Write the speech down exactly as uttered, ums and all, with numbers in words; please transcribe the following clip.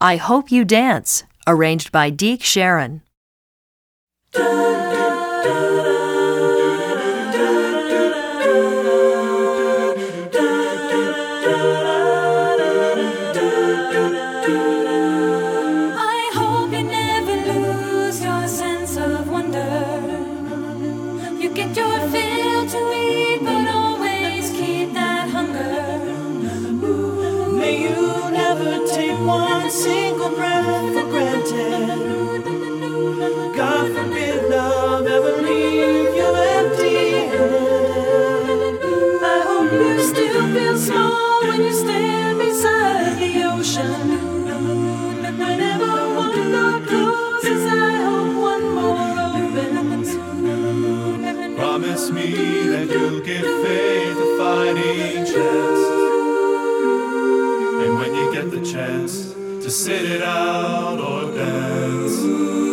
I Hope You Dance, arranged by Deke Sharon. One single breath for granted. God forbid love ever leave you empty-handed. I hope you still feel small when you stand beside the ocean. Whenever one door closes, I hope one more opens. Promise me that you'll give faith a fighting chance. And when you get the chance to sit it out or dance,